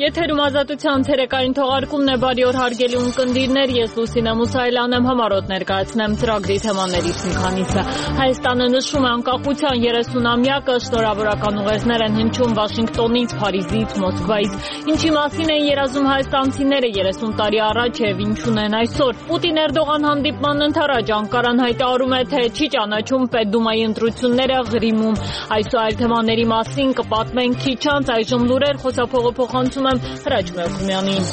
Եթերում ազատության ցերեկային թողարկումն է, բարի օր հարգելի ունկնդիրներ, ես Լուսինե Մուսայելյան եմ, համառոտ ներկայացնեմ ծրագրի թեմաներից մի քանիսը։ Հայաստանը նշում է անկախության 30-ամյակը, շնորհավորական ուղերձներ են հնչում Վաշինգտոնից, Փարիզից, Մոսկվայից։ Ինչի մասին են երազում հայաստանցիները 30 տարի առաջ եւ ինչ ունեն այսօր։ Պուտին-Էրդողան հանդիպման ընթരാճ Անկարան հայտարարում է, թե չի ճանաչում Պետդումայի ընտրությունները Ղրիմում։ Այս ու այլ թեմաների մասին կպատմենք քիչ անց, այժմ լուրեր, խոսափողը փոխանցում եմ Հրաչ Մելքումյանին։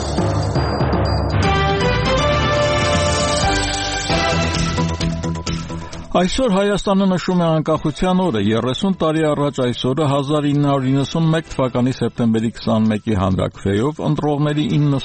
Այսօր Հայաստանը նշում է անկախության օրը, 30 տարի առաջ այսօրը 1991 թվականի սեպտեմբերի 21-ի հանրաքվեով ընտրողների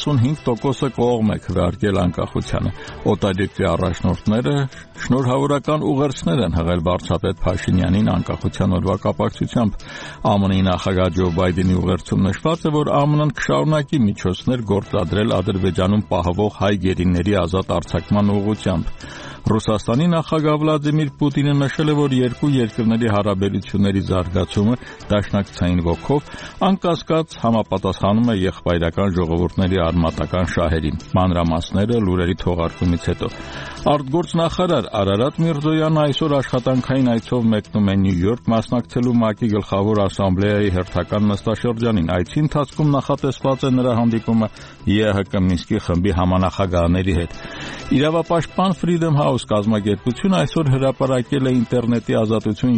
95%-ը կողմ է քվեարկել անկախությանը։ Օտարերկրյա առաջնորդները շնորհավորական ուղերձներ են հղել վարչապետ Փաշինյանին անկախության օրվա կապակցությամբ։ ԱՄՆ-ի նախագահ Ջո Բայդենի ուղերձում նշված է, որ ԱՄՆ-ն կշարունակի միջոցներ գործադրել Ադրբեջանում պահվող հայ գերիների ազատ արձակման ուղղությամբ։ Ռուսաստանի նախագահ Վլադիմիր Պուտինը նշել է, որ երկու երկրների հարաբերությունների զարգացումը դաշնակցային ոգով անկասկած համապատասխանում է եղբայրական ժողովուրդների արմատական շահերին։ Մանրամասները լուրերի թողարկումից հետո։ Արտգործնախարար Արարատ Միրզոյանը այսօր աշխատանքային այցով մեկնում է Նյու Յորք մասնակցելու ՄԱԿ-ի գլխավոր ասամբլեայի հերթական նստաշրջանին։ Այցի ընթացքում նախատեսված է նրա հանդիպումը ԵՀԿ Մինսկի խմբի համանախագահների հետ։ Իրավապաշտպան Freedom House կազմակերպությունը այսօր հրապարակել է ինտերնետի ազատություն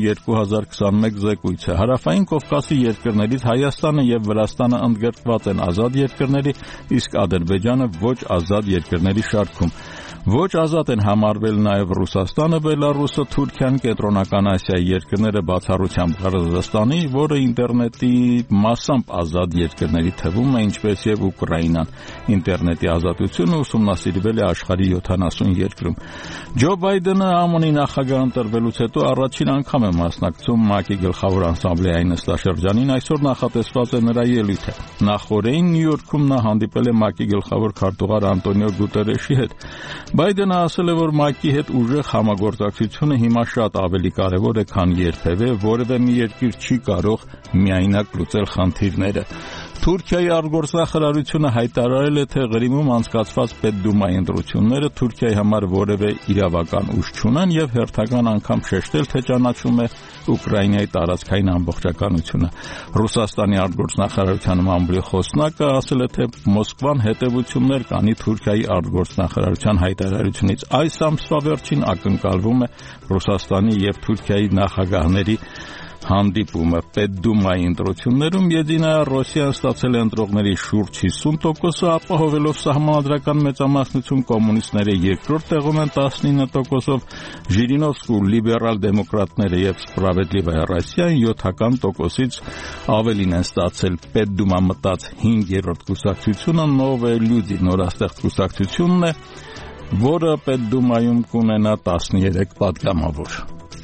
2021 զեկույցը։ Հարավային Կովկասի երկրներից Հայաստանը եւ Վրաստանը ընդգրկված են ազատ երկրների, իսկ Ադրբեջանը ոչ ազատ երկրների շարքում։ Ոչ ազատ են համարվել նաև Ռուսաստանը, Բելարուսը, Թուրքիան, Կենտրոնական Ասիայի երկրները բացառությամբ Ղրղզստանի, որը ինտերնետի մասամբ ազատ երկրների թվում է, ինչպես եւ Ուկրաինան։ Ինտերնետի ազատությունը ուսումնասիրվել է աշխարհի 70 երկրում։ Ջո Բայդենը ԱՄՆ-ի նախագահ ընտրվելուց հետո առաջին անգամ է մասնակցում ՄԱԿ-ի գլխավոր ասամբլեայի նստաշրջանին, այսօր նախատեսված է նրա ելույթը։ Նախորդին Նյու Յորքում նա հանդիպել է ՄԱԿ-ի գլխավոր քարտուղար Անտոնիո Գուտերեշի հետ։ Բայդենը ասել է, որ ՄԱԿ-ի հետ ուժեղ համագործակցությունը հիմա շատ ավելի կարևոր է, քան երբևէ, որևէ մի երկիր չի կարող միայնակ լուծել խնդիրները։ Թուրքիայի արտգործնախարարությունը հայտարարել է, թե Ղրիմում անցկացված Պետդումայի ընտրությունները Թուրքիայի համար որևէ իրավական ուժ չունեն եւ հերթական անգամ շեշտել, թե ճանաչում է Ուկրաինայի տարածքային ամբողջականությունը։ Ռուսաստանի արտգործնախարարության մամուլի խոսնակը ասել է, թե Մոսկվան հետևություններ կանի Թուրքիայի արտգործնախարարության հայտարարությունից։ Այս ամսվա վերջին ակնկալվում է Ռուսաստանի եւ Թուրքիայի նախագահների հանդիպումը։ Պետդումայի ընտրություններում Եդինայա Ռոսիան ստացել է ընտրողների շուրջ 50%-ը, ապահովելով սահմանադրական մեծամասնություն, կոմունիստները երկրորդ տեղում են 19%-ով, Ժիրինովսկու լիբերալ դեմոկրատները եւ Սպրավեդլիվայա Ռոսիան 7%-ից ավելին են ստացել։ Պետդումա մտած 5-րդ կուսակցությունը Նովոյ Լյուդի նորաստեղծ կուսակցությունն է, որը Պետդումայում կունենա 13 պատգամավոր։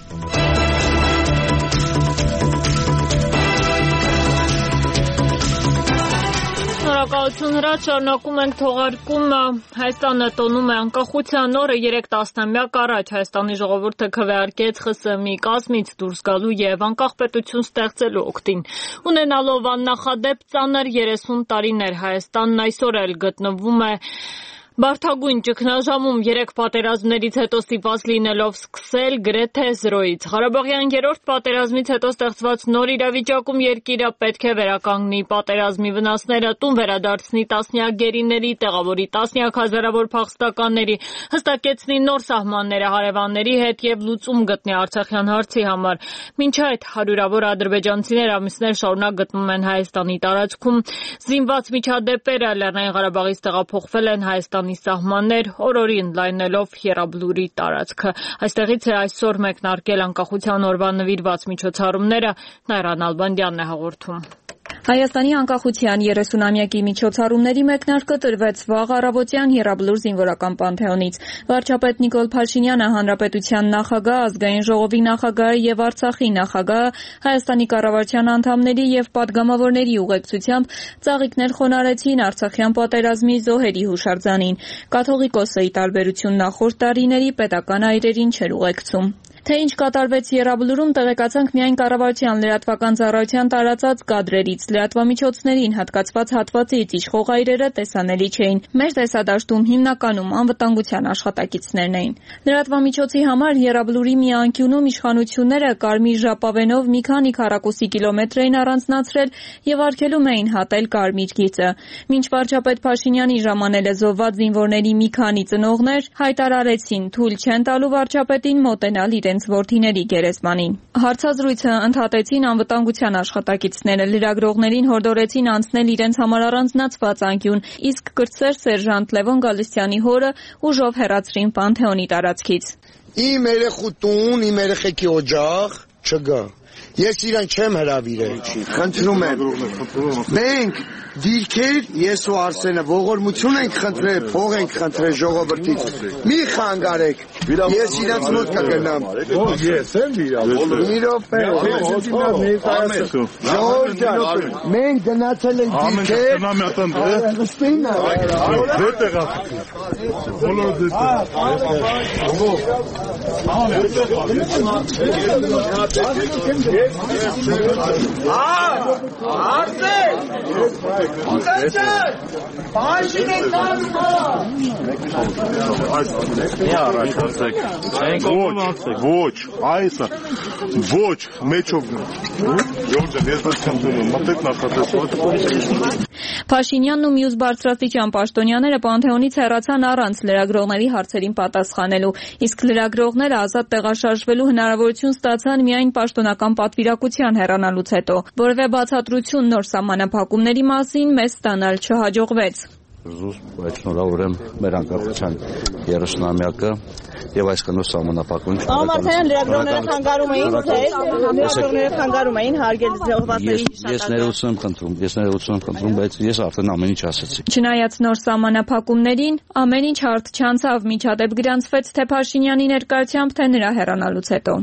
Շնորհակալություն Հրաչ, շարունակում ենք թողարկումը։ Հայաստանը տոնում է անկախության օրը, 3 տասնամյակ առաջ Հայաստանի ժողովուրդը քվեարկեց ԽՍՀՄ-ի կազմից դուրս գալու եւ անկախ պետություն ստեղծելու օգտին։ Ունենալով աննախադեպ ծանր 30 տարիներ, Հայաստանն այսօր էլ գտնվում է բարդագույն ճգնաժամում, 3 պատերազմներից հետո ստիպված լինելով սկսել գրեթե զրոյից։ Ղարաբաղյան երրորդ պատերազմից հետո ստեղծված նոր իրավիճակում երկիրը պետք է վերականգնի պատերազմի վնասները, տուն վերադարձնի տասնյակ գերիների, տեղավորի տասնյակ հազարավոր փախստականների, հստակեցնի նոր սահմանները հարևանների հետ եւ լուծում գտնի Արցախյան հարցի համար։ Մինչ այդ հարյուրավոր ադրբեջանցիներ ամիսներ շարունակ գտնվում են Հայաստանի տարածքում։ Զինված միջադեպերը Լեռնային Ղարաբաղից տեղափոխվել են Հայաստանի սահմաններ, օրորին լայնելով Եռաբլուրի տարածքը։ Այստեղից է այսօր մեկնարկել անկախության օրվա նվիրված միջոցառումները, Նայրան Ալբանդյանն է հաղորդում։ Հայաստանի անկախության 30-ամյակի միջոցառումների մեկնարկը տրվեց վաղ առավոտյան Եռաբլուր զինվորական պանթեոնից։ Վարչապետ Նիկոլ Փաշինյանը, Հանրապետության նախագահ, Ազգային ժողովի նախագահը եւ Արցախի նախագահը Հայաստանի կառավարության անդամների եւ պատգամավորների ուղեկցությամբ ծաղիկներ խոնարհեցին Արցախյան պատերազմի զոհերի հուշարձանին։ Կաթողիկոսը, ի տարբերություն նախորդ տարիների, պետական այրերին չէր ուղեկցում։ Թե ինչ կատարվեց Եռաբլուրում տեղեկացանք միայն կառավարության լրատվական ծառայության տարածած կադրերից։ Լրատվամիջոցներին հատկացված հատվածից իշխող այրերը տեսանելի չէին։ Մեր տեսադաշտում հիմնականում անվտանգության աշխատակիցներն էին։ Լրատվամիջոցի համար Եռաբլուրի մի անկյունում իշխանությունները կարմիր ժապավենով մի քանի քառակուսի կիլոմետր էին առանձնացրել եւ արգելում էին հատել կարմիր գիծը։ Մինչ վարչապետ Փաշինյանի ժամանելը զոհված զինվորների մի քանի ծնողներ հայտարարեցին թույլ չեն տալու վարչապետին մոտենալ իրենց որդիների գերեզմանին։ Հարցազրույցը ընդհատեցին անվտանգության աշխատակիցները, լրագրողներին հորդորեցին անցնել իրենց համար առանձնացված անկյուն, իսկ կրտսեր սերժանտ Լևոն Գալստյանի հորը ուժով հեռացրին Պանթեոնի տարածքից։ Իմ երեխուտուն, իմ երեխեքի օջախ չգա։ Ես իրան չեմ հրավիրել, խնդրում եմ։ Մենք դիրքեր, ես ու Արսենը ողորմություն ենք խնդրել, փող ենք խնդրել ժողովրդից։ Մի խանգարեք։ Ես իրանց մոտ կգնամ։ Ես եմ վիրավորել։ Մի րոպե։ Ժողովուրդ ջան, մենք գնացել ենք դիրքեր։ Ոչ, այսը ոչ, մեջով Յորջան, ես չեմ դնում, մտեք նախատեսված։ Փաշինյանն ու մյուս բարձրաստիճան պաշտոնյաները Պանթեոնից հեռացան առանց լրագրողների հարցերին պատասխանելու, իսկ լրագրողները ազատ տեղաշարժվելու հնարավորություն ստացան միայն պաշտոնական պատվիրակության հեռանալուց հետո։ Որևէ բացատրություն նոր սահմանափակումների մասին մեզ ստանալ չհաջողվեց։ Այդ շնորհավորեմ մեր անկախության 30-ամյակը եւ այս կնոջ սահմանափակում։ Համարտային լրագրողները խանգարում էին, թե լրագրողները խանգարում էին հարգել զոհվածների հիշատակը։ Ես ներողություն եմ խնդրում, բայց ես արդեն ամեն ինչ ասացի։ Չնայած նոր սահմանափակումներին, ամեն ինչ հարթ չանցավ, միջադեպ գրանցվեց թե Փաշինյանի ներկայությամբ, թե նրա հեռանալուց հետո։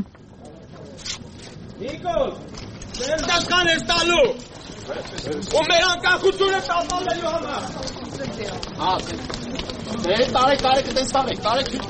Նիկոլ, դերդասքան ես տալու։ Ու մեր անկախությունը տապալելու համար։ Տարեք։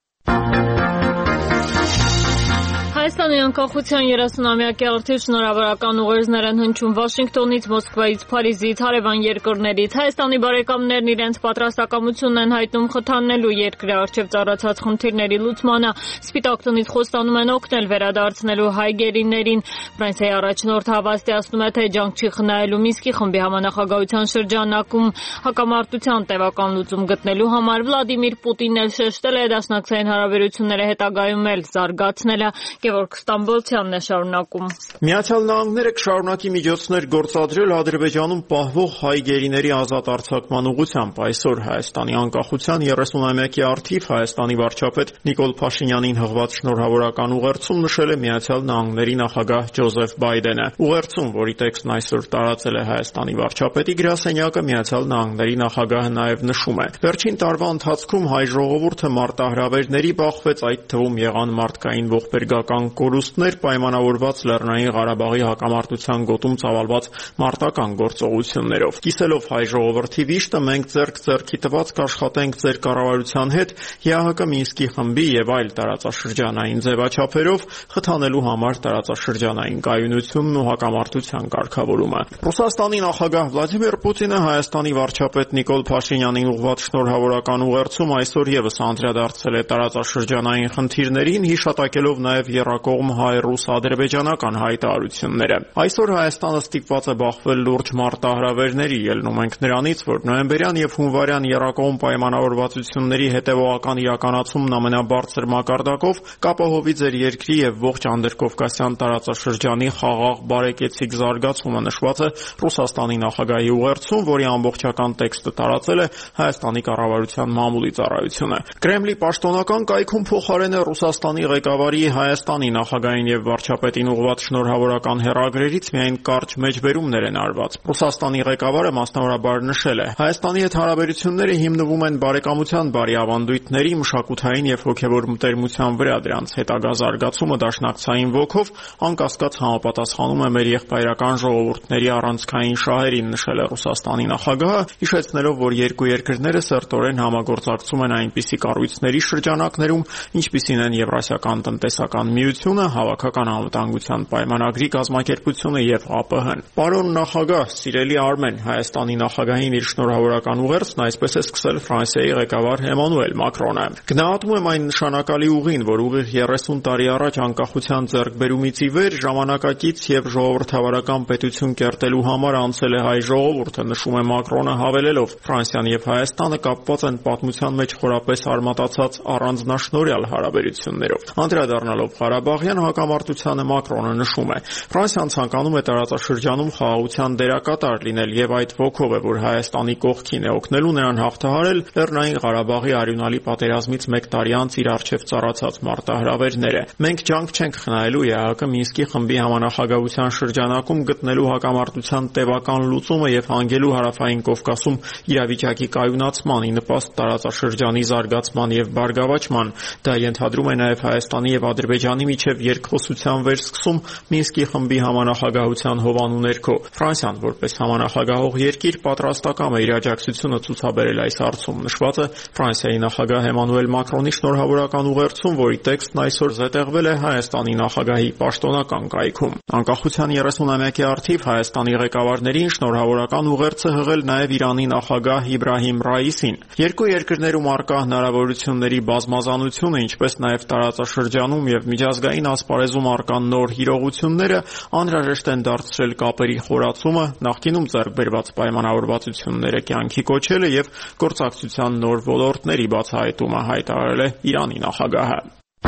Հայաստանի անկախության 30-ամյակի առթիվ շնորհավորական ուղերձներ են հնչում Վաշինգտոնից, Մոսկվայից, Փարիզից, հարևան երկրներից։ Հայաստանի բարեկամներն իրենց պատրաստակամությունն են հայտնում խթանելու երկրի առջև ծառացած խնդիրների լուծմանը, Սպիտակ տունից խոստանում են օգնել վերադարձնելու հայ գերիներին։ Ֆրանսիայի առաջնորդ հավաստիացնում է, թե ջանք չի խնայելու Մինսկի խմբի համանախագահության շրջանակում հակամարտության տևական լուծում գտնելու համար։ Վլադիմիր Պուտինն էլ շեշտել է դաշնակցային հարաբերությունները հետագայում էլ զարգացնելը։ Գևորգ Ստամբոլցյանն է շարունակում։ Միացյալ Նահանգները կշարունակի միջոցներ գործադրել Ադրբեջանում պահվող հայ գերիների ազատ արձակման ուղղությամբ։ Այսօր Հայաստանի անկախության 30-ամյակի առթիվ Հայաստանի վարչապետ Նիկոլ Փաշինյանին հղված շնորհավորական ուղերձում նշել է Միացյալ Նահանգների նախագահ Ջոզեֆ Բայդենը։ Ուղերձում, որի տեքստն այսօր տարածել է Հայաստանի վարչապետի գրասենյակը, Միացյալ Նահանգների նախագահը նաև նշում է. Վերջին տարվա ընթացքում հայ ժողովուրդը մարտահրավերների բախվեց, այդ թվում եղան մարդկային ողբերգական կորուստներ, պայմանավորված Լեռնային Ղարաբաղի հակամարտության գոտում ծավալված մարտական գործողություններով։ Կիսելով հայ ժողովրդի վիշտը, մենք ձեռք-ձեռքի տված կաշխատենք ձեր կառավարության հետ ՀՀԿ Մինսկի խմբի եւ այլ տարածաշրջանային ձևաչափերով խթանելու համար տարածաշրջանային կայունությունն ու հակամարտության կարգավորումը։ Ռուսաստանի նախագահ Վլադիմիր Պուտինը Հայաստանի վարչապետ Նիկոլ Փաշինյանին ուղղված շնորհավորական ուղերձում այսօր եւս անդրադարձել է տարածաշրջանային խնդիրներին, հիշատակելով նաև եռակողմ հայ-ռուս-ադրբեջանական հայտարարությունները։ Այսօր Հայաստանը ստիպված է բախվել լուրջ մարտահրավերների, ելնում ենք նրանից, որ նոյեմբերյան եւ հունվարյան եռակողմ պայմանավորվածությունների հետեւողական իրականացումն ամենաբարձր մակարդակով կապահովի ձեր երկրի եւ ողջ Անդրկովկասյան տարածաշրջանի խաղաղ բարեկեցիկ զարգացումը, նշված է Ռուսաստանի նախագահի ուղերձում, որի ամբողջական տեքստը տարածել է Հայաստանի կառավարության մամուլի ծառայությունը։ Կրեմլի պաշտոնական կայքում փոխարեն է Ռուսաստանի ղեկավարի Հայաստան Հայաստանի նախագահին եւ վարչապետին ուղղված շնորհավորական հեռագրերից միայն կարճ մեջբերումներ են արված։ Ռուսաստանի ղեկավարը մասնավորաբար նշել է. Հայաստանի հետ հարաբերությունները հիմնվում են բարեկամության բարի ավանդույթների, մշակութային եւ հոգեվոր մտերմության վրա, դրանց հետագա զարգացումը դաշնակցային ոգով անկասկած համապատասխանում է մեր եղբայրական ժողովուրդների առանցքային շահերին, նշել է Ռուսաստանի նախագահը, հիշեցնելով, որ երկու երկրները սերտորեն համագործակցում են այնպիսի կառույցների շրջանակներում, ինչպիսին են Եվրասիական տնտեսական միությունը, Հավաքական անվտանգության պայմանագրի կազմակերպությունը եւ ԱՊՀ-ն։ Պարոն նախագահ, սիրելի Արմեն, Հայաստանի նախագահին իր շնորհավորական ուղերձն այսպես է սկսել Ֆրանսիայի ղեկավար Էմանուել Մակրոնը։ Գնահատում եմ այն նշանակալի ուղին, որ ուղիղ 30 տարի առաջ անկախության ձեռքբերումից ի վեր ժամանակակից եւ ժողովրդավարական պետություն կերտելու համար անցել է հայ ժողովուրդը, նշում է Մակրոնը, հավելելով. Ֆրանսիան եւ Հայաստանը կապված են պատմության մեջ խորապես արմատացած առանձնաշնորհյալ հարաբերություններով։ Անդրադառնալով Ղարաբաղյան հակամարտությանը Մակրոնը նշում է. Ֆրանսիան ցանկանում է տարածաշրջանում խաղաղության դերակատար լինել եւ այդ ոգով է, որ Հայաստանի կողքին է, օգնելու նրան հաղթահարել Լեռնային Ղարաբաղի արյունալի պատերազմից 1 տարի անց իր առջև ծառացած մարտահրավերները։ Մենք ջանք չենք խնայելու ԵԱՀԿ Մինսկի խմբի համանախագահության շրջանակում գտնելու հակամարտության տևական լուծումը եւ հանգելու Հարավային Կովկասում իրավիճակի կայունացման, ի նպաստ տարածաշրջանի զարգացման եւ բարգավաճման։ Դա ենթադրում է նաեւ Հայաստանի եւ Ադրբեջանի միջև երկխոսության վերսկսում Մինսկի խմբի համանախագահության հովանու ներքո։ Ֆրանսիան, որպես համանախագահող երկիր, պատրաստական է իր աջակցությունը ցուցաբերել այս հարցում, նշված է Ֆրանսիայի նախագահ Էմանուել Մակրոնի շնորհավորական ուղերձում, որի տեքստն այսօր զետեղվել է Հայաստանի նախագահի պաշտոնական կայքում։ Անկախության 30-ամյակի առթիվ Հայաստանի ղեկավարներին շնորհավորական ուղերձը հղել նաեւ Իրանի նախագահ Իբրահիմ Ռայիսին։ Երկու երկրներում առկա հնարավորությունների բազմազանությունը, ինչպես նաեւ տարածաշրջանում եւ միջազգային ասպարեզում առկա նոր իրողությունները անհրաժեշտ են դարձրել կապերի խորացումը, նախկինում ձեռք բերված պայմանավորվածությունները կյանքի կոչելը եւ գործակցության նոր ոլորտների բացահայտումը, հայտարարել է Իրանի նախագահը։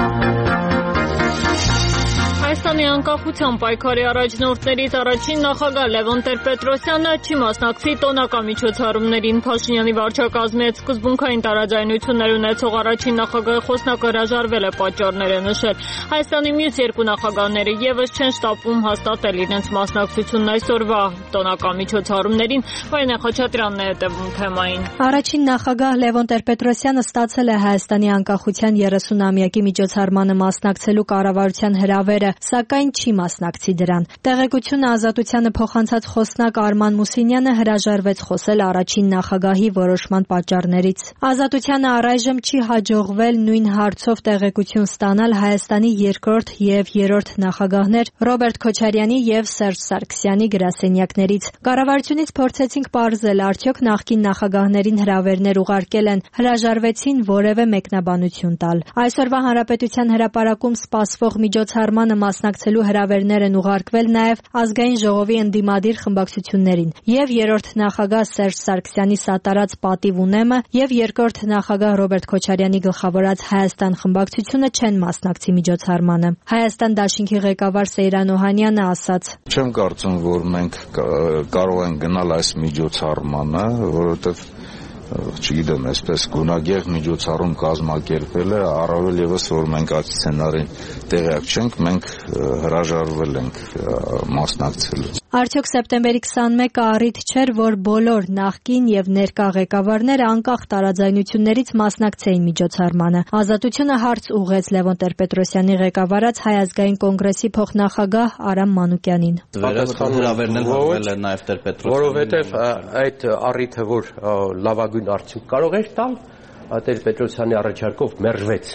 Հայաստանի անկախության պայքարի առաջնորդներից առաջին նախագահ Լևոն Տեր-Պետրոսյանը չի մասնակցի տոնական միջոցառումներին։ Փաշինյանի վարչակազմի հետ սկզբունքային տարաձայնություններ ունեցող առաջին նախագահի խոսնակը հրաժարվել է պատճառները նշել։ Հայաստանի մյուս երկու նախագահները եւս չեն շտապում հաստատել իրենց մասնակցությունն այսօրվա տոնական միջոցառումներին։ Վայնե Խաչատրյանն է հետևում թեմային։ Առաջին նախագահ Լևոն Տեր-Պետրոսյանը ստացել է Հայաստանի անկախության 30-ամյակի միջոցառմանը մասնակցելու կառավարության հրավերը, սակայն չի մասնակցի դրան։ Տեղեկությունը Ազատությանը փոխանցած խոսնակ Արման Մուսինյանը հրաժարվեց խոսել առաջին նախագահի որոշման պատճառներից։ Ազատությանը առայժմ չի հաջողվել նույն հարցով տեղեկություն ստանալ Հայաստանի երկրորդ եւ երրորդ նախագահներ Ռոբերտ Քոչարյանի եւ Սերժ Սարգսյանի գրասենյակներից։ Կառավարությունից փորձեցինք պարզել, արդյոք նախկին նախագահներին հրավերներ ուղարկել են, հրաժարվեցին որևէ մեկնաբանություն տալ։ Այսօրվա Հանրապետության հրապարակում սպասվող միջոցառմանը մասնակցելու հրավերներ են ուղարկվել նաև Ազգային ժողովի ընդդիմադիր խմբակցություններին։ Եվ երրորդ նախագահ Սերժ Սարգսյանի սատարած պատիվ ունեմը եւ երկրորդ նախագահ Ռոբերտ Քոչարյանի գլխավորած Հայաստան խմբակցությունը չեն մասնակցի միջոցառմանը։ Հայաստան դաշինքի ղեկավար Սեյրան Օհանյանը ասաց. Չեմ կարծում, որ մենք կարող ենք գնալ այս միջոցառմանը, որովհետեւ չգիտեմ, այսպես գունագեղ միջոցառում կազմակերպել է, առավել եւս որ մենք այդ սցենարին տեղյակ չենք, մենք հրաժարվել ենք մասնակցելուց։ Արդյոք սեպտեմբերի 21-ը առիթ չէր, որ բոլոր նախկին եւ ներկա ղեկավարները անկախ տարաձայնություններից մասնակցեին միջոցառմանը։ Ազատությունը հարց ուղղեց Լևոն Տեր-Պետրոսյանի ղեկավարած Հայ ազգային կոնգրեսի փոխնախագահ Արամ Մանուկյանին։ Վերացան հրավերն են հղվել է նաեւ Տեր-Պետրոսյանը։ Որովհետեւ այդ առիթը, որ լավագույն արդյունք կարող էր տալ, Տեր-Պետրոսյանի առաջարկով մերժվեց։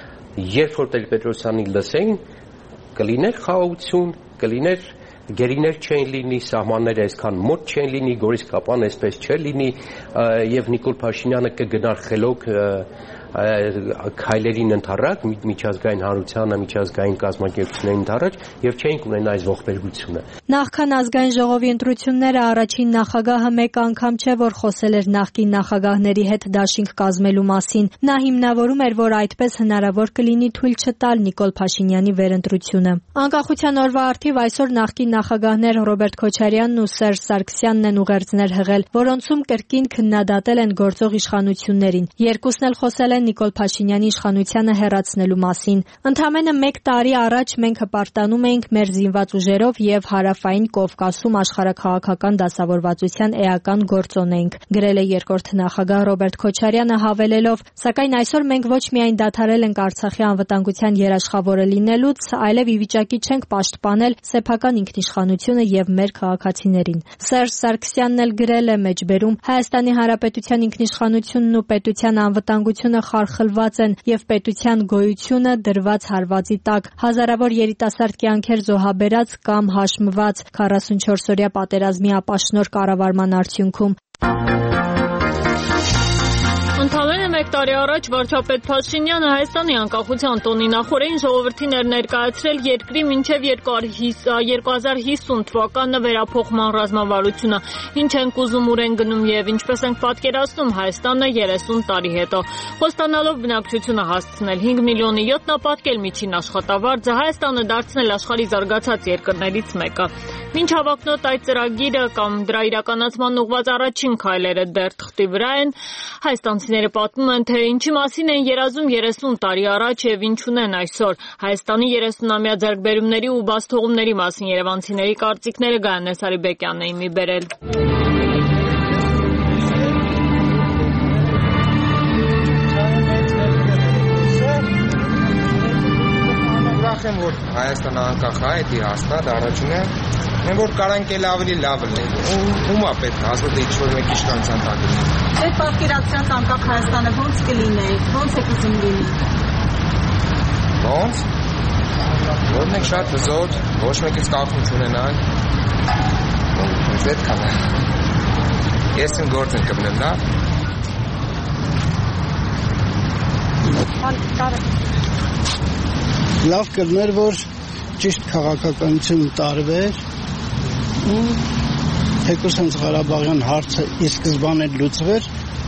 Երբ որ Տեր-Պետրոսյանի լսեին, կլիներ խաղաղություն, կլիներ գերիներ չեն լինի, սահմանները այսքան մոտ չեն լինի, Գորիս Կապան այսպես չէ լինի եւ Նիկոլ Փաշինյանը կգնար խելոք քայլերին ընդառաջ միջազգային հանրությանը, միջազգային կազմակերպություններին ընդառաջ եւ չէին ունենա այս ողբերգությունը։ Նախքան ազգային ժողովի ընտրությունները առաջին նախագահը մեկ անգամ չէ, որ խոսել էր նախկին նախագահների հետ դաշինք կազմելու մասին։ Նա հիմնավորում էր, որ այդպես հնարավոր կլինի թույլ չտալ Նիկոլ Փաշինյանի վերընտրությունը։ Անկախության օրվա առթիվ այսօր նախկին նախագահներ Ռոբերտ Քոչարյանն ու Սերժ Սարգսյանն են ուղերձներ հղել, որոնցում կրկին քննադատել են գործող իշխանություններին։ Երկուսն էլ խոսել են Նիկոլ Փաշինյանի իշխանությանը հեռացնելու մասին։ Ընդամենը 1 տարի առաջ մենք հպարտանում էինք մեր զինված ուժերով եւ հարավային Կովկասում աշխարհաքաղաքական դասավորվածության էական գործոն էինք, գրել է երկրորդ նախագահ Ռոբերտ Քոչարյանը հավելելով. Սակայն այսօր մենք ոչ միայն դադարել ենք Արցախի անվտանգության երաշխավորը լինելուց, այլև ի վիճակի չենք պաշտպանել սեփական ինքնիշխանությունը եւ մեր քաղաքացիներին։ Սերժ Սարգսյանն էլ գրել է մեջբերում. Հայաստանի Հանրապետության ինքնիշխանությունն ու պետության անվտանգությունը խարխլված են եւ պետության գոյությունը դրված հարվածի տակ, հազարավոր երիտասարդ կյանքեր զոհաբերած կամ հաշմված 44-օրյա պատերազմի ապաշնոր կառավարման արդյունքում։ Ընդամենը 1 տարի առաջ վարչապետ Փաշինյանը Հայաստանի անկախության տոնի նախօրեին ժողովրդին էր ներկայացրել երկրի մինչև 2050 թվականը վերափոխման ռազմավարությունը, ինչ ենք ուզում, ուր են գնում եւ ինչպես ենք պատկերացնում Հայաստանը 30 տարի հետո։ Խոստանալով բնակչությունը հասցնել 5 միլիոնի 7 նապատկել միջին աշխատավարձը, Հայաստանը դարձնել աշխարհի զարգացած երկրներից մեկը։ Մինչ հավակնոտ այդ ծրագիրը կամ դրա իրականացման ուղղված առաջին քայլերը դեռ թղթի վրա են, հայաստանցիները պատմում են, թե ինչի մասին են երազում 30 տարի առաջ եւ ինչ ունեն այսօր։ Հայաստանի 30-ամյա ձեռքբերումների ու բացթողումների մասին երևանցիների կարծիքները Գայանե Սարիբեկյանն էին մի բերել։ Ուրախ եմ, որ Հայաստանը անկախ է, դա հաստատ առաջինը։ Մենք որ կարանք էլ ավելի լավ լինենք։ Ումա պետք է ազատ ինչ-որ մեկ իշխանության տակ լինի։ Այդ պատկերացրած անկախ Հայաստանը ո՞նց կլինի, ո՞նց է ուզում լինի։ Ո՞նց։ Որ մենք շատ հզոր, ոչ մեկից կախում չունենանք։ Պետք է։ Ես իմ գործ եմ կմնեմ, լավ կլներ, որ ճիշտ քաղաքականություն տարվեր ու թեկուզ հենց Ղարաբաղյան հարցը ի սկզբանե լուծվեր,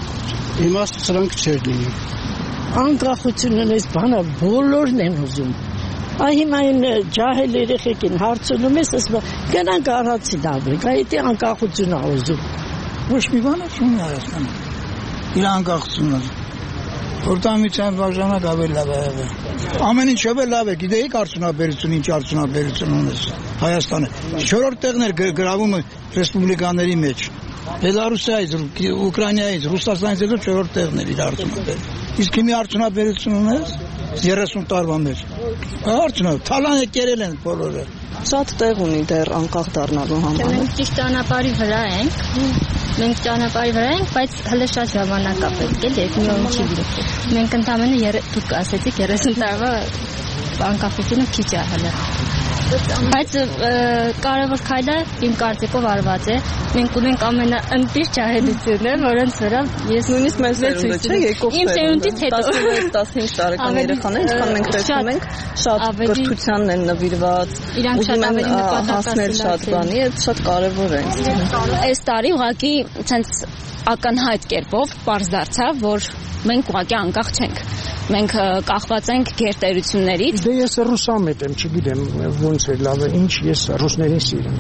իմաստ սրանք չէր լինի։ Անկախությունն այս բանը բոլորն են ուզում։ Հիմա այն ջահել երեխեքին հարցնում ես, ասում գնանք Արարատին Աֆրիկա, դա անկախություն է ուզում։ Ոչ մի բան չունի Հայաստանը։ Իր անկախությունը Խորհրդամիջյան վարժանակ ավելի լավ է եղել։ Ամեն ինչ ով է լավ է, գիտեիք արդյունաբերություն, ինչ արդյունաբերություն ունես Հայաստանը։ 4-րդ տեղն էր գրավում ռեսպուբլիկաների մեջ։ Բելարուսիայից, Ուկրաինայից, Ռուսաստանից հետո 4-րդ տեղն էր իր արդյունաբերությունը։ Իսկ հիմա արդյունաբերություն ունես 30 տարվա մեջ։ Արդյունաբեր, թալանը կերել են բոլորը։ Շատ տեղ ունի դեռ անկախ դառնալու համար։ Մենք ճիշտ ճանապարհի վրա ենք։ Մենք ճանապարհի վրա ենք, բայց հələ շատ ժամանակ է պետք է, երբ մի օր չի լինի։ Մենք ընդամենը դուք ասեցիք 30 տարվա անկախությունը քիչ է հələ։ Բայց կարևոր քայլը իմ կարծիքով արված է։ Մենք ունենք ամենաընտիր ջահելությունը, որոնց վրա ես նույնիսկ մեծ ծերունդ չէ, եկող իմ ծերունդից հետո 16-15 տարեկան երեխաներ, ինչքան մենք տեսնում ենք, շատ կրթությանն են նվիրված, իրանք շատ ավելի հասնել շատ բանի, այդ շատ կարևոր է։ Այս տարի ուղղակի ցենց ակնհայտ կերպով պարզ դարձավ, որ մենք ուղղակի անկախ չենք։ Մենք կախված ենք գերտերություններից։ Դե ես ռուսամետ եմ, չգիտեմ ոնց է լավ է, ինչ ես ռուսներին սիրում։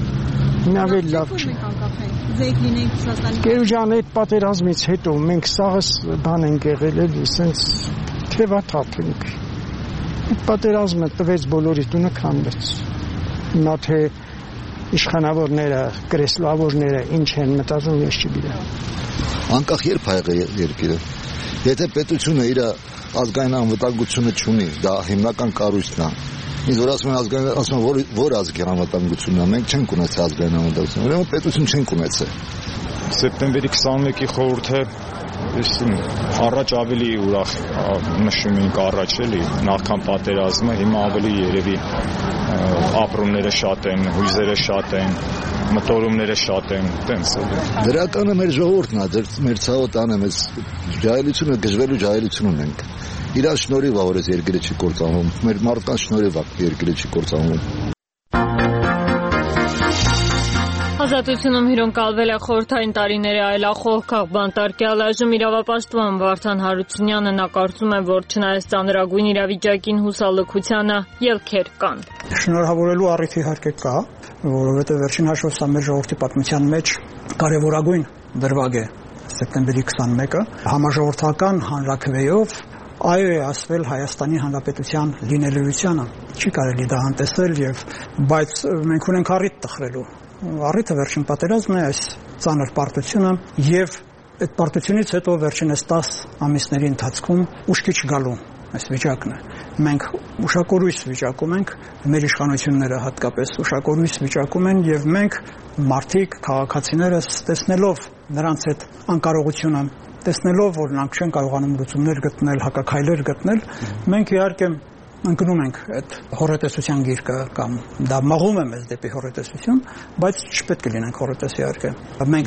Նավել լավ չի։ Ձեկ լինենք Ռուսաստանի։ Գերուժան այդ պատերազմից հետո մենք սաղս բան ենք եղել էլի, սենց թևաթափ ենք։ Այդ պատերազմը տվեց բոլորի տունը քանդեց։ Հիմա թե իշխանավորները, կրեսլավորները ինչ են մտածում, ես չգիտեմ։ Անկախ երբ է եղել երկիրը։ Եթե պետությունը իր ազգային անվտանգությունը չունի, դա հիմնական կառույցն է։ Ինձ որ ասում են որ ազգային անվտանգությունն է, մենք չենք ունեցել ազգային անվտանգություն, ուրեմն պետություն չենք ունեցել։ Սեպտեմբերի 21-ի խորհուրդը առաջ ավելի ուրախ նշում էինք առաջ էլի, նախքան պատերազմը, հիմա ավելի երևի ապրումները շատ են, հույզերը շատ են, մտորումները շատ են, տենց էլի։ Դրականը մեր ժողովուրդն է, մեր ցավոտանը, մեզ ջահելությունը գժվելու ջահելություն ունենք։ Իր շնորհիվ է, որ այս երկիրը չի կործանվում, մեր մարդկանց շնորհիվ է երկիրը չի կործանվում։ Ազատությունում հյուրընկալվել է խորհրդային տարիների այլախոհ քաղբանտարկյալ այժմ իրավապաշտպան Վարդան Հարությունյանը։ Նա կարծում է, որ չնայած ծանրագույն իրավիճակին հուսալքությանը ելքեր կան։ Շնորհավորելու առիթ իհարկե կա, որովհետև վերջին հաշվով սա մեր ժողովրդի պատմության մեջ կարևորագույն դրվագ է սեպտեմբերի 21-ը համաժողովրդական հանրաքվեով այո է ասվել Հայաստանի Հանրապետության լինելիությանը։ Չի կարելի դա անտեսել բայց մենք ունենք առիթ տխրելու։ Առիթը վերջին պատերազմն է, այս ծանր պարտությունը եւ այդ պարտությունից հետո վերջինս 10 ամիսների ընթացքում ուշքի չգալու այս վիճակն է։ Մենք ուշակորույս վիճակում ենք, մեր իշխանությունները հատկապես ուշակորույս վիճակում են եւ մենք մարդիկ, քաղաքացիները տեսնելով նրանց այդ անկարողությունը, տեսնելով, որ նրանք չեն կարողանում լուծումներ գտնել, հակաքայլեր գտնել, մենք իհարկե ընկնում ենք այդ հոռետեսության գիրկը կամ դա մաղում է մեզ դեպի հոռետեսություն, բայց չպետք է լինենք հոռետես իհարկե։ Մենք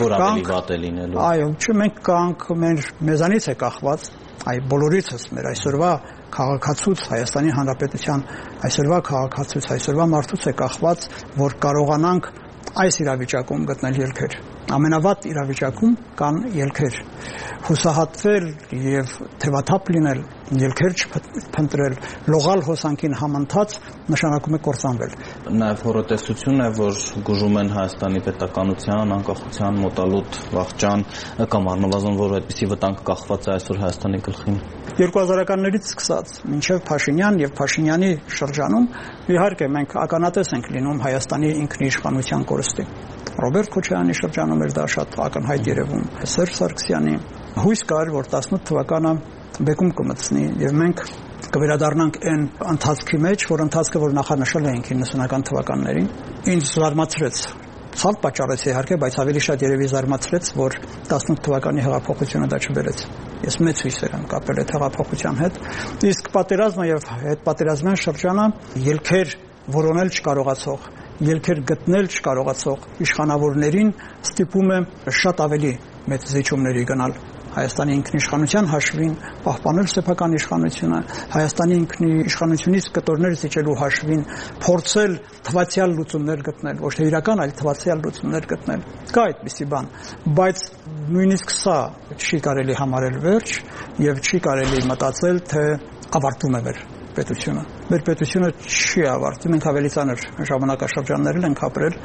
կանք, այո, մենք կանք, մեզանից է կախված, բոլորիցս մեր այսօրվա քաղաքացուց, Հայաստանի Հանրապետության այսօրվա քաղաքացուց, այսօրվա մարդուց է կախված, որ կարողանանք այս իրավիճակում գտնել ելքեր։ Ամենավատ իրավիճակում կան ելքեր։ Հուսահատվել եւ թևաթափ լինել, ելքեր չփնտրել, լողալ հոսանքին համընթաց նշանակում է կործանվել։ Նաեւ հոռետեսություն է, որ գուժում են Հայաստանի պետականության, անկախության մոտալուտ վախճան կամ առնվազն որ այդպիսի վտանգ կախված է այսօր Հայաստանի գլխին։ 2000-ականներից սկսած մինչև Փաշինյան եւ Փաշինյանի շրջանում իհարկե մենք ականատես ենք լինում Հայաստանի ինքնիշխանության կորստի։ Ռոբերտ Քոչարյանի շրջանում էր դա շատ ակնհայտ երևում, Սերժ Սարգսյանի հույս կար, որ 18 թվականը բեկում կմտցնի եւ մենք կվերադառնանք այն ընթացքի մեջ, որ ընթացքը որ նախանշել էինք 90-ական թվականներին, ինձ զարմացրեց, ցավ պատճառեց իհարկե, բայց ավելի շատ երևի զարմացրեց, որ 18 թվականի հեղափոխությունը դա չբերեց։ Ես մեծ հույսեր եմ կապել այդ հեղափոխության հետ, իսկ պատերազմը եւ այդ պատերազմյան շրջանը ելքեր որոնել չկարողացող, ելքեր գտնել չկարողացող իշխանավորներին ստիպում է շատ ավելի մեծ զիջումների գնալ Հայաստանի ինքնիշխանության հաշվին, պահպանել սեփական իշխանությունը, Հայաստանի ինքնիշխանությունից կտորներ զիջելու հաշվին, փորձել թվացial լուծումներ գտնել, ոչ թե իրական, այլ թվացial լուծումներ գտնել։ Կա այդպիսի բան, բայց նույնիսկ սա չի կարելի համարել վերջ եւ չի կարելի մտածել, թե ավարտվում է մեր պետությունը։ Մեր պետությունը չի ավարտվում, մենք ավելի ծանր ժամանակաշրջաններում ենք ապրել։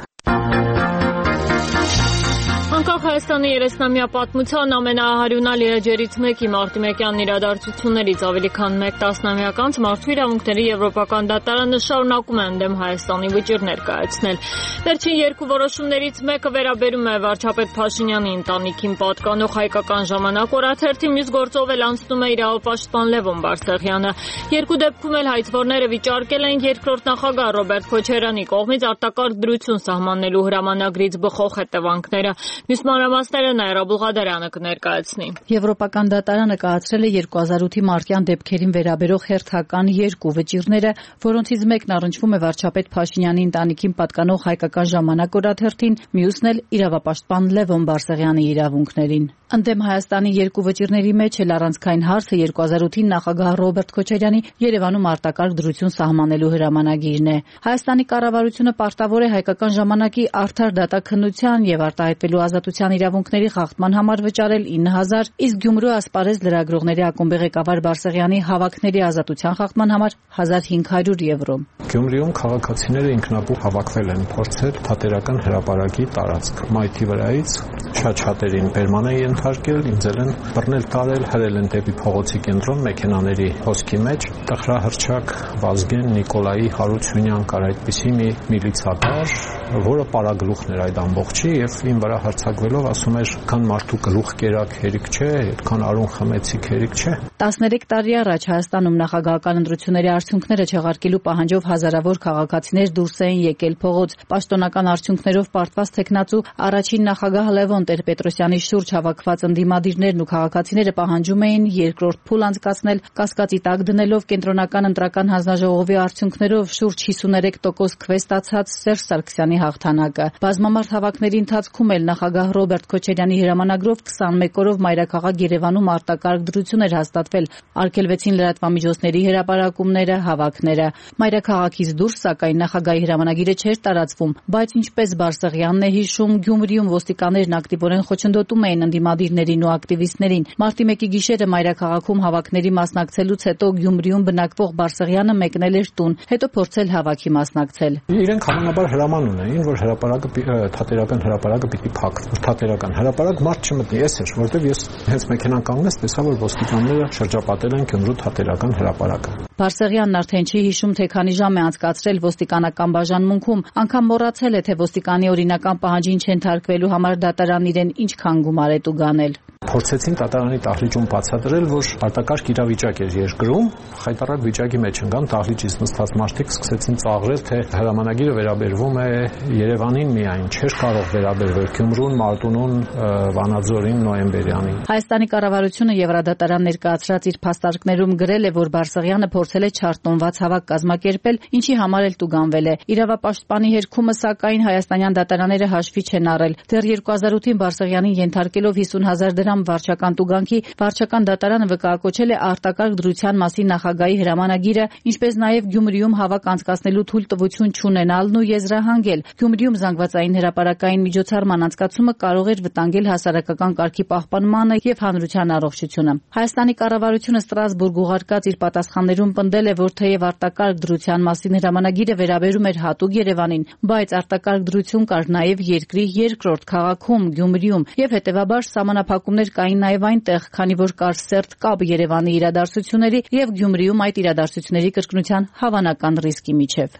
Անկախ Հայաստանի 30-ամյա պատմության ամենահարյունալ երեջերից մեկի մարտի 1-յան իրադարձություններից ավելի քան 1 տասնամյակ անց Մարդու իրավունքների Եվրոպական դատարանը շարունակում է ընդդեմ Հայաստանի վճիռներ կայացնել։ Վերջին երկու որոշումներից մեկը վերաբերում է վարչապետ Փաշինյանի ընտանիքին պատկանող Հայկական ժամանակ օրաթերթի, մյուս գործով էլ անցնում է իրավապաշտպան Լևոն Բարսեղյանը։ Երկու դեպքում էլ հայցվորները վիճարկել են երկրորդ նախագահ Ռոբերտ Քոչարյանի կողմից արտակարգ դրություն սահմանելու հրամանագրից բխող հետևանքները։ Մյուս մանրամասները Նաիրա Բուլղադարյանը կներկայացնի։ Եվրոպական դատարանը կայացրել է 2008-ի մարտյան դեպքերին վերաբերող հերթական երկու վճիռները, որոնցից մեկն առնչվում է վարչապետ Փաշինյանի ընտանիքին պատկանող Հայկական ժամանակ օրաթերթին, մյուսն էլ իրավապաշտպան Լևոն Բարսեղյանի իրավունքներին։ Ընդդեմ Հայաստանի երկու վճիռների մեջ էլ առանցքային հարցը 2008-ին նախագահ Ռոբերտ Քոչարյանի Երևանում արտակարգ դրություն սահմանելու հրամանագիրն է։ Հայաստանի կառավարությունը պարտավոր է Հայկական ժամանակի արդար դատաքննության եւ արտահայտվելու ազատության իրավունքների խախտման համար վճարել 9000, իսկ Գյումրու ասպարեզ լրագրողների ակումբի ղեկավար Բարսեղյանի հավաքների ազատության խախտման համար 1500 եվրո։ Գյումրիում քաղաքացիները ինքնաբուխ հավաքվել են փորձել թատերական հրապարակի տարածք մայթի վրայից շաչհատերին բերման են ենթարկել, ինձել են բռնել տարել, հրել են դեպի փողոցի կենտրոն մեքենաների հոսքի մեջ, տխրահրճակ Վազգեն Նիկոլայի Հարությունյան կար այդպիսի մի միլիցակար, որը պարագլուխն էր այդ ամբողջի եւ ին վրա հարձակվելով ասում էր, քան մարդու գլուխ կերակ հերիք չէ, այդքան արուն խմեցիք հերիք չէ։ 13 տարի առաջ Հայաստանում նախագահական ընտրությունների արդյունքները չեղարկելու պահանջով հազարավոր քաղաքացիներ դուրս էին եկել փողոց։ Պաշտոնական արդյունքներով պարտված տեխնացու առաջին նախագահ Լևոն Տեր-Պետրոսյանի շուրջ հավաքված ընդդիմադիրներն ու քաղաքացիները պահանջում էին երկրորդ փուլ անցկացնել, կասկածի տակ դնելով կենտրոնական ընտրական հանձնաժողովի արդյունքներով շուրջ 53% քվե ստացած Սերժ Սարգսյանի հաղթանակը։ Բազմամարդ հավաքների ընթացքում էլ նախագահ Ռոբերտ Քոչարյանի հրամանագրով 21 օրով մայրաքաղաք Երևանում արտակարգ դրություն էր հաստատվել, արգելվեցին լրատվամիջոցների հրապարակումները, հավաքները։ Մայրաքաղաքից դուրս, սակայն նախագահի հրամանագիրը չէր տարածվում, բայց ինչպես Բարսեղյանն է հիշում, Գյումրիում ոստիկաններն ակտիվորեն խոչընդոտում էին ընդդիմադիրներին ու ակտիվիստներին։ Մարտի 1-ի գիշերը մայրաքաղաքում հավաքների մասնակցելուց հետո Գյումրիում բնակվող Բարսեղյանը մեկնել էր տուն, հետո փորձել հավաքի մասնակցել։ Իրենք համանաբար հրաման ունեն էին, որ թատերական հրապարակը պիտի փակվի։ Թատերական հրապարակ մարդ չմտնի, էս էր, որտեղ ես հենց մեքենան կանգնեց, տեսա, որ ոստիկանները շրջապատել են Գյումրու թատերական հրապարակը։ Բարսեղյանն արդեն չի հիշում, թե քանի ժամ է անցկացրել ոստիկանական բաժանմունքում, անգամ մոռացել է, թե ոստիկանի օրինական պահանջին չենթարկվելու համար դատարանն իրեն ինչքան գումար է տուգանել։ Փորձեցին դատարանի դահլիճում բացատրել, որ արտակարգ իրավիճակ էր երկրում, խայտառակ վիճակի մեջ ընկան, դահլիճից նստած մարդիկ սկսեցին ծաղրել, թե հրամանագիրը վերաբերվում է Երևանին միայն, չէր կարող վերաբերվել Գյումրուն, Մարտունուն, Վանաձորին, Նոյեմբերյանին։ Հայաստանի կառավարությունը Եվրադատարան ներկայացրած իր փաստարկներում գրել է, որ Բարսեղյանը փորձել է չարտոնված հավաք կազմակերպել, ինչի համար էլ տուգանվել է։ Իրավապաշտպանի հերքումը, սակայն հայաստանյան դատարանները հաշվի չեն առել։ Դեռ 2008-ին Բարսեղյանին ենթարկելով 50,000 դրամ վարչական տուգանքի, վարչական դատարանը վկայակոչել է արտակարգ դրության մասին նախագահի հրամանագիրը, ինչպես նաև Գյումրիում հավաք անցկացնելու թույլտվություն չունենալն ու եզրահանգել։ Գյումրիում զանգվածային հրապարակային միջոցառման անցկացումը կարող էր վտանգել հասարակական կարգի պահպանմանը եւ հանրության առողջությունը։ Հայաստանի կառավարությունը Ստրասբուրգ ուղարկած իր պատասխաններում պնդել է, որ թեև արտակարգ դրության մասին հրամանագիրը վերաբերում էր հատուկ Երևանին, բայց արտակարգ դրություն կար նաև երկրի երկրորդ քաղաքում Գյումրիում եւ հետեւաբար սահմանափակումներ կային նաև այնտեղ, քանի որ կար սերտ կապ Երևանի իրադարձությունների եւ Գյումրիում այդ իրադարձությունների կրկնության հավանական ռիսկի միջև։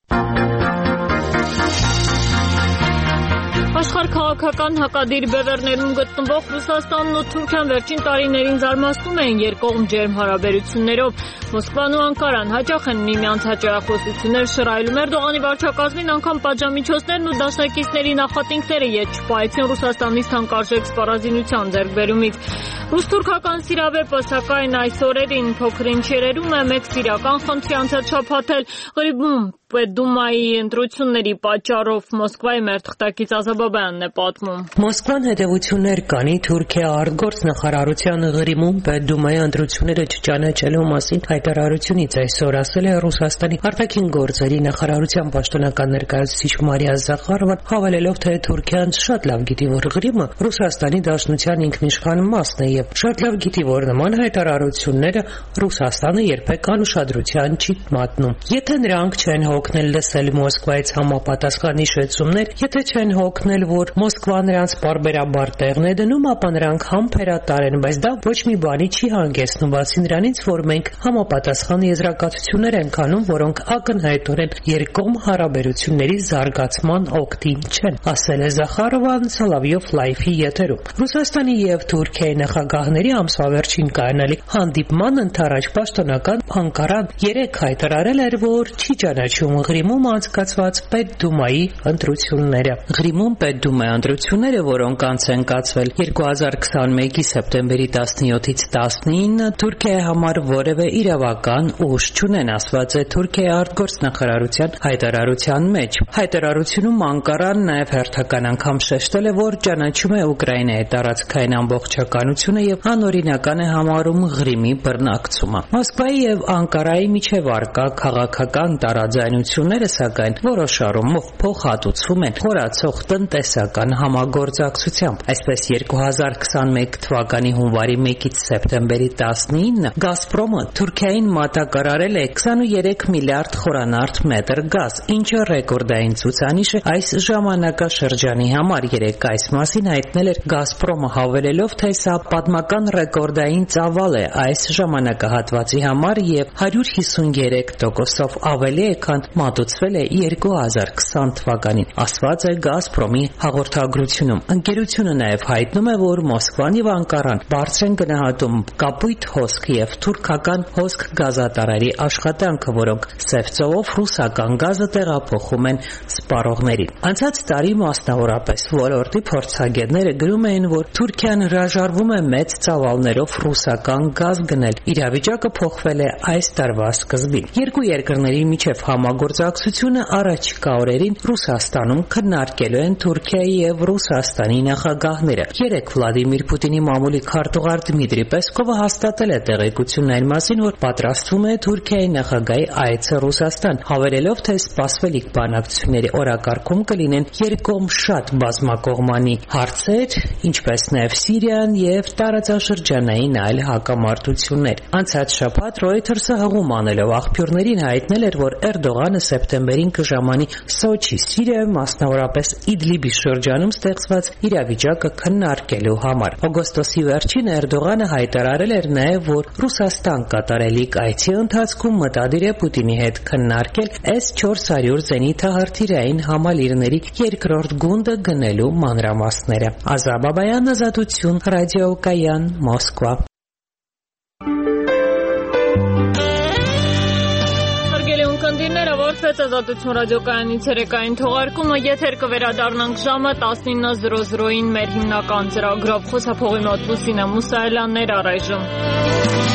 Աշխարհաքաղաքական հակադիր բևեռներում գտնվող Ռուսաստանն ու Թուրքիան վերջին տարիներին զարմացնում էին երկկողմ ջերմ հարաբերություններով։ Մոսկվան ու Անկարան հաճախ են միմյանց հաճախոսություններ շռայլում։ Էրդողանի վարչակազմին անգամ պատժամիջոցներն ու դաշնակիցների նախատինքները ետ չպահեցին Ռուսաստանից թանկարժեք սպառազինության ձեռքբերումից։ Ռուս-թուրքական սիրավեպը, սակայն այս օրերին փոքր-ինչ երերում է մեկ սիրական խնդրի անցաչափաթել Ղրիմում Պետդումայի ընտրությունների պատճառով։ Մոսկվայի մեր թղթակից Ազաբաբյանն է պատմում։ Մոսկվան հետևություններ կանի Թուրքիա արտգործնախարարության Ղրիմում Պետդումայի ընտրությունները չճանաչելու մասին հայտարարությունից այսօր ասել է Ռուսաստանի արտաքին գործերի նախարարության պաշտոնական ներկայացուցիչ Մարիա Զախարովան, հավելելով, թե Թուրքիան շատ լավ գիտի, որ Ղրիմը Ռուսաստանի Դաշնության ինքնիշխան մասն է եւ շատ լավ գիտի, որ նման հայտարարությունները Ռուսաստանը երբեք անուշադրության չի մատնում։ Եթե նրանք չեն հոգնել լսել Մոսկվայից համապատասխան հիշեցումներ, եթե չեն հոգնել, որ Մոսկվան նրանց պարբերաբար տեղն է դնում, ապա նրանք համբերատար են, բայց դա ոչ մի բանի չի հանգեցնում, բացի նրանից, որ մենք համապատասխան եզրակացություններ ենք անում, որոնք ակնհայտորեն երկկողմ հարաբերությունների զարգացման օգտին չեն, ասել է Զախարովան Սալավյով լայվի եթերում։ Ռուսաստանի եւ Թուրքիայի նախագահների ամսվա կայանալի հանդիպման ընթരാճ պաշտոնական Անկարան 3 հայտարարել էր, որ չի ճանաչում Ղրիմում անցկացված Պետդումայի ընտրությունները։ Ղրիմում Պետդումայի ընտրությունները, որոնք անց են կացվել 2021-ի սեպտեմբերի 17-ից 19, Թուրքիայի համար որևէ իրավական ուժ չունեն, ասված է Թուրքիայի արտգործնախարարության հայտարարության մեջ։ Հայտարարությունում Անկարան նաև հերթական անգամ շեշտել է, որ ճանաչում է Ուկրաինայի տարածքային ամբողջականությունը եւ անօրինական է համարում Ղրիմի բռնակցումը։ Մոսկվայի եւ Անկարայի միջև առկա քաղաքական տարաձայնությունները, սակայն, որոշ առումով փոխհատուցվում են խորացող տնտեսական համագործակցությամբ։ Այսպես 2021 թվականի հունվարի 1-ից սեպտեմբերի 19 Գազպրոմը Թուրքիային մատակարարել է 23 միլիարդ խորանարդ մետր գազ, ինչը ռեկորդային ցուցանիշ է այս ժամանակաշրջանի համար։ Երեկ այս մասին հայտնել էր Գազպրոմը, հավելելով, թե սա պատմական ռեկորդային ծավալ է այս ժամանակահատվածի համար եւ 153% ավելի է, քան մատուցվել է 2020 թվականին, ասված է Գազպրոմի հաղորդագրությունում։ Ընկերությունը նաև հայտնում է, որ Մոսկվան եւ Անկարան բարձր են գնահատում կապույտ հոսք եւ թուրքական հոսք գազատարարի աշխատանքը, որոնք սևծովով ռուսական գազը տեղափոխում են սպառողներին։ Անցած տարի մասնավորապես ոլորտի փորձագետները գրում էին, որ Թուրքիան հրաժարվում է մեծ ծավալներով ռուսական գազ գնել։ Իրավիճակը փոխվել է այս տարվա սկզբին։ Երկու երկրների միջև համագործակցությունը առաջիկա օրերին Ռուսաստանում քննարկելու են Թուրքիայի եւ Ռուսաստանի նախագահները։ Երեկ Վլադիմիր Պուտինի մամուլի քարտուղար Դմիտրի Պեսկովը հաստատել է տեղեկությունն այն մասին, որ պատրաստվում է Թուրքիայի նախագահի այցը Ռուսաստան, հավելելով, թե սպասվելիք բանակցությունների օրակարգում կլինեն երկկողմ շատ բազմակողմանի հարցեր, ինչպես նաև Սիրիան եւ տարածաշրջանային այլ հակամարտություններ։ Անցած շաբաթ Reuters-ը հղում անելով աղբյուրներին հայտնել էր, որ Էրդողանը Էրդողանը սեպտեմբերին կժամանի Սոչի, Սիրիայում, մասնավորապես Իդլիբի շրջանում ստեղծված իրավիճակը քննարկելու համար։ Օգոստոսի վերջին Էրդողանը հայտարարել էր նաև, որ Ռուսաստան կատարելիք այցի ընթացքում մտադիր է Պուտինի հետ քննարկել S-400 զենիթահրթիռային համալիրների երկրորդ գունդը գնելու մանրամասները։ Ազա Բաբայան, Ազատություն, Ռադիոկայան, Մոսկվա։ Ավարտվեց Ազատություն ռադիոկայանի ցերեկային թողարկումը, եթեր կվերադառնանք ժամը 19:00-ին մեր հիմնական ծրագրով։ Խոսափողի մոտ Լուսինե Մուսայելյաններ առայժմ։